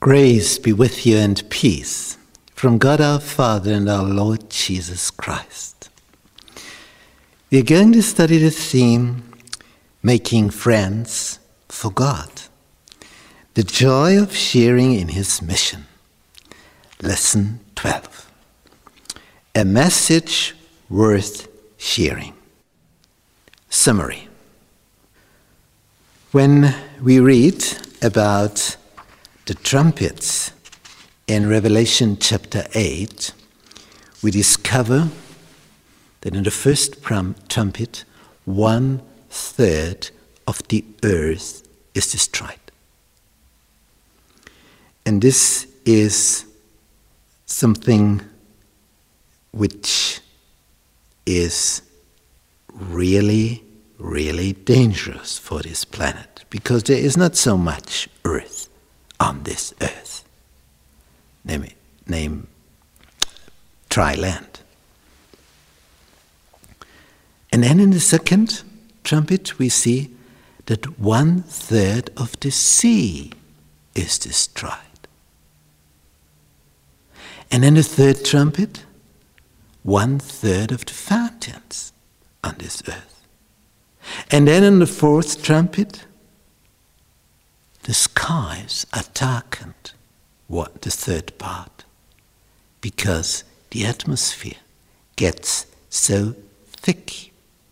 Grace be with you and peace from God our Father and our Lord Jesus Christ. We are going to study the theme, Making Friends for God. The joy of sharing in His mission. Lesson 12. A message worth sharing. Summary. When we read about the trumpets in Revelation chapter 8, we discover that in the first trumpet, 1/3 of the earth is destroyed. And this is something which is really, really dangerous for this planet, because there is not so much earth on this earth. Name dry land. And then in the second trumpet we see that 1/3 of the sea is destroyed. And in the third trumpet, 1/3 of the fountains on this earth. And then in the fourth trumpet, the skies are darkened, the third part, because the atmosphere gets so thick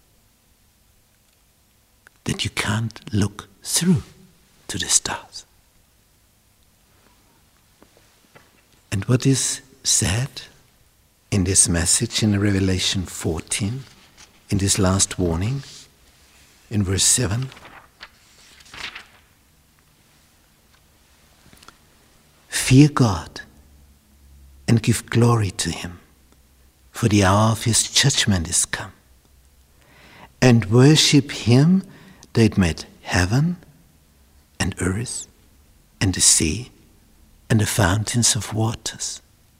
that you can't look through to the stars. And what is said in this message in Revelation 14, in this last warning, in verse 7, fear God and give glory to Him, for the hour of His judgment is come. And worship Him that made heaven and earth and the sea and the fountains of waters.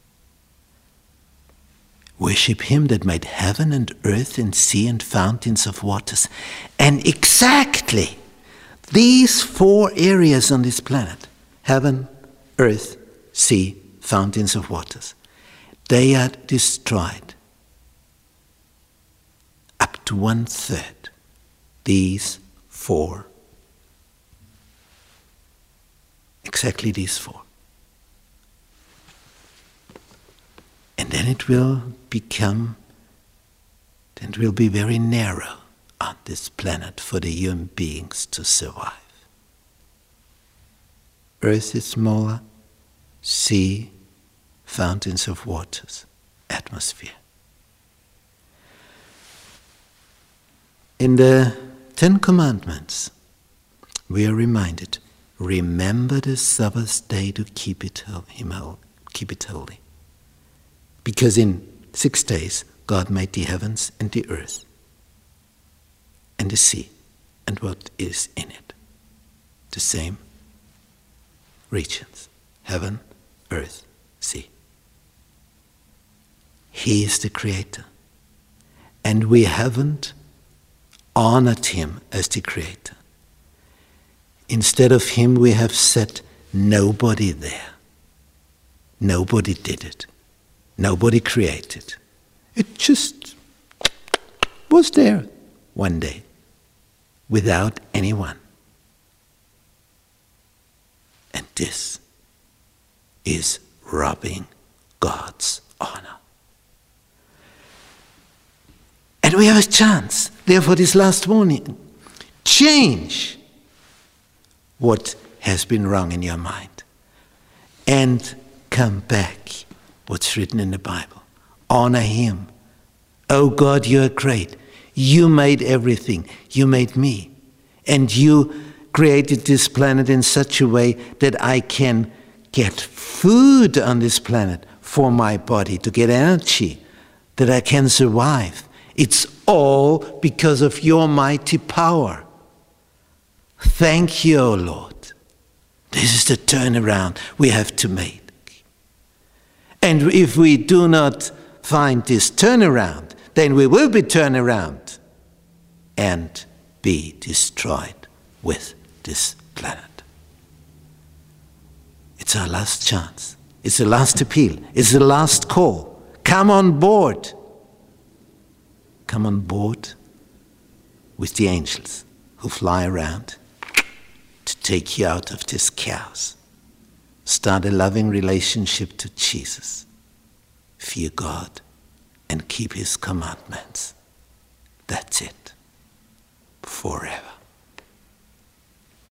Worship Him that made heaven and earth and sea and fountains of waters. And exactly these 4 areas on this planet, heaven, earth, sea, fountains of waters, they are destroyed. Up to 1/3. These 4. Exactly these 4. And then it will be very narrow on this planet for the human beings to survive. Earth is smaller, sea, fountains of waters, atmosphere. In the 10 Commandments, we are reminded, remember the Sabbath day to keep it holy. Because in 6 days, God made the heavens and the earth and the sea and what is in it. The same regions, heaven, earth, sea. He is the Creator. And we haven't honored Him as the Creator. Instead of Him, we have set nobody there. Nobody did it. Nobody created. It just was there one day without anyone. And this is robbing God's honor. And we have a chance, therefore, this last warning. Change what has been wrong in your mind and come back. What's written in the Bible. Honor Him. Oh God, you are great. You made everything. You made me. And you created this planet in such a way that I can get food on this planet for my body, to get energy, that I can survive. It's all because of your mighty power. Thank you, O Lord. This is the turnaround we have to make. And if we do not find this turnaround, then we will be turned around and be destroyed with this planet. It's It's our last chance. It's the last appeal. It's the last call. Come on board. Come on board with the angels who fly around to take you out of this chaos. Start a loving relationship to Jesus. Fear God and keep his commandments. That's it. Forever.